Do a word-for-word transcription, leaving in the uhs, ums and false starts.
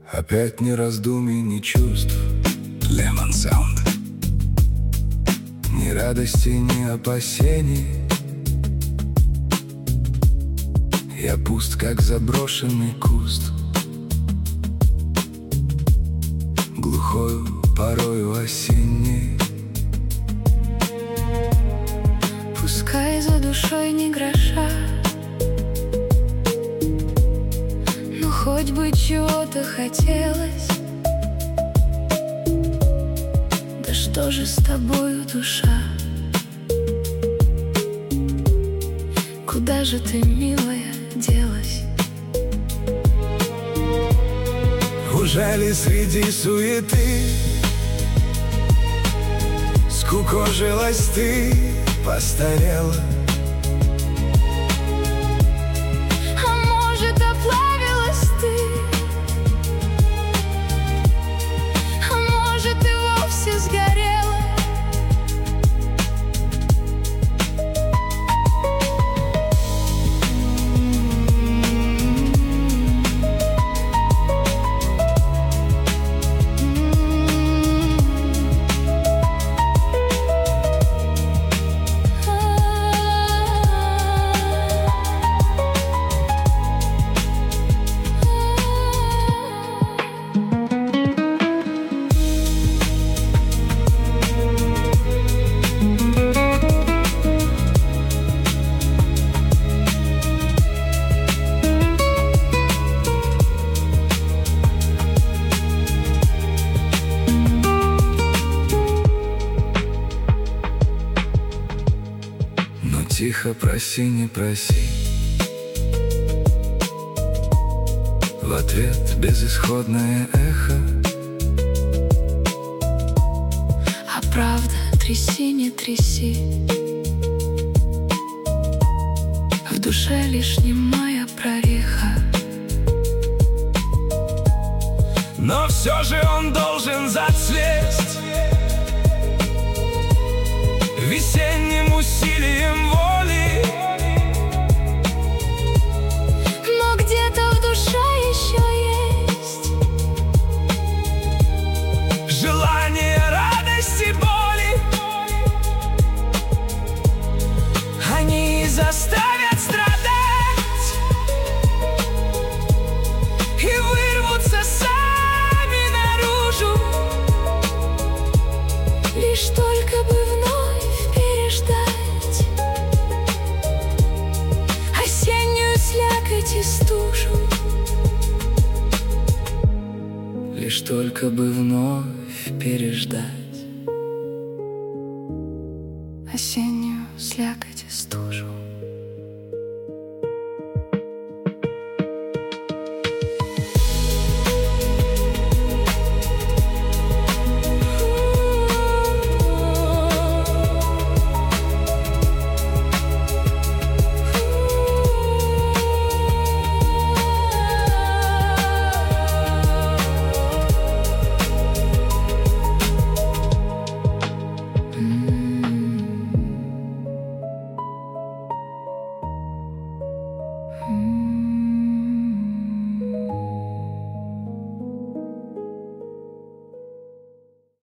Опять ни раздумий, ни чувств. Lemon Sound. Ни радости, ни опасений. Я пуст, как заброшенный куст, глухою порою осенней. Пускай за душой ни гроша, но хоть бы чего-то хотелось. Да что же с тобою, душа? Куда же ты, милая, делась? Ужели среди суеты скукожилась ты, постарела? А может, оплавилась ты? А может, и вовсе сгорела? Тихо проси, не проси, в ответ безысходное эхо. А правда, тряси, не тряси, в душе лишь немая прореха. Но все же он должен зацвесть весенним усилием воли. Но где-то в душе еще есть желание радости, боли. Они заставят страдать и вырвутся сами наружу, лишь только бы вновь переждать осеннюю слякоть и стужу. Лишь только бы вновь переждать осеннюю слякоть и стужу.